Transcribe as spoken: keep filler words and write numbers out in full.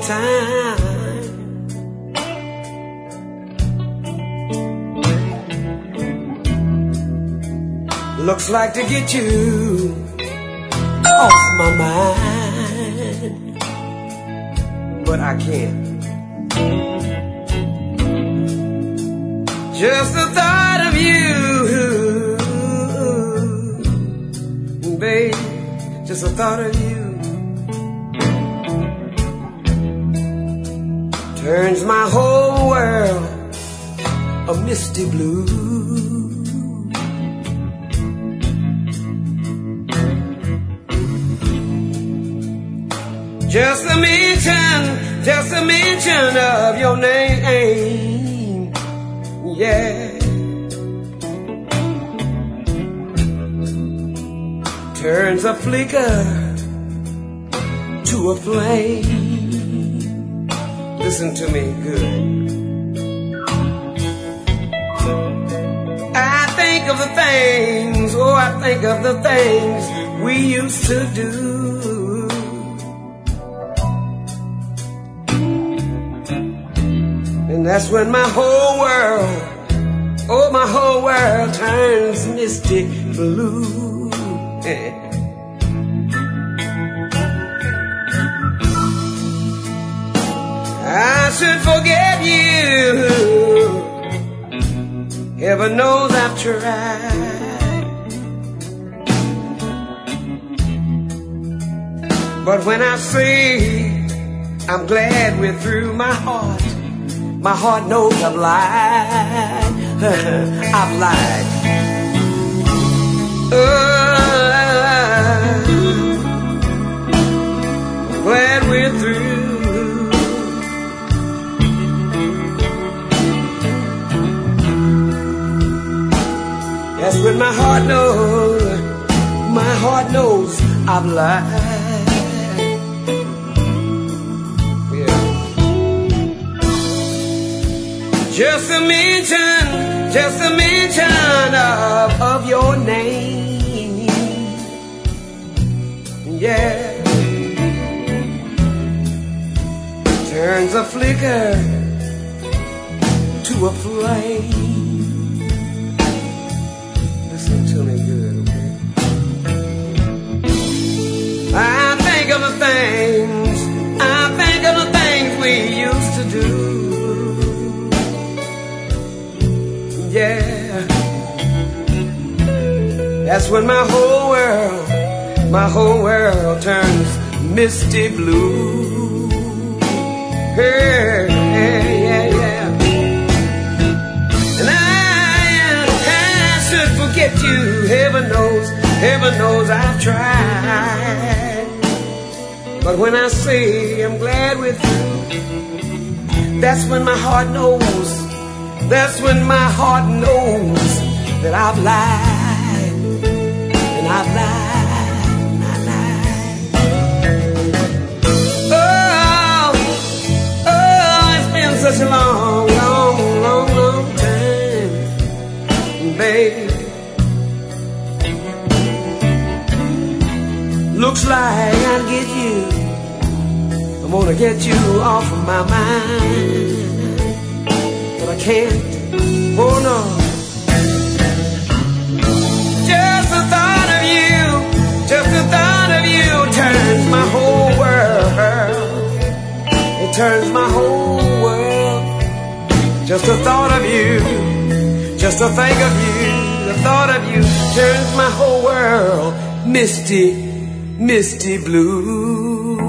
time. Looks like to get you off my mind, but I can't. Just the thought of you, babe, just the thought of you turns my whole world a misty blue. Just a mention, just a mention of your name, yeah, turns a flicker to a flame. Listen to me good. I think of the things, oh, I think of the things we used to do. And that's when my whole world, oh, my whole world turns misty blue. I should forget you. Heaven knows I've tried. But when I say I'm glad we're through, my heart, my heart knows I've lied. I've lied. Oh, I'm glad we're through. That's when my heart knows, my heart knows I've lied. Just a mention, just a mention of, of your name, yeah, turns a flicker to a flame. Listen to me good, okay? I think of the things, I think of the things we used to do. Yeah, that's when my whole world, my whole world turns misty blue. Hey, yeah, yeah, yeah. And I, I should forget you. Heaven knows, heaven knows I've tried. But when I say I'm glad with you, that's when my heart knows. That's when my heart knows that I've lied, and I've lied, and I lied. Oh, oh, it's been such a long, long, long, long time, babe. Looks like I'll get you, I'm gonna get you off of my mind. I can't, oh no. Just the thought of you, just the thought of you turns my whole world. It turns my whole world. Just the thought of you, just the think of you, the thought of you turns my whole world misty, misty blue.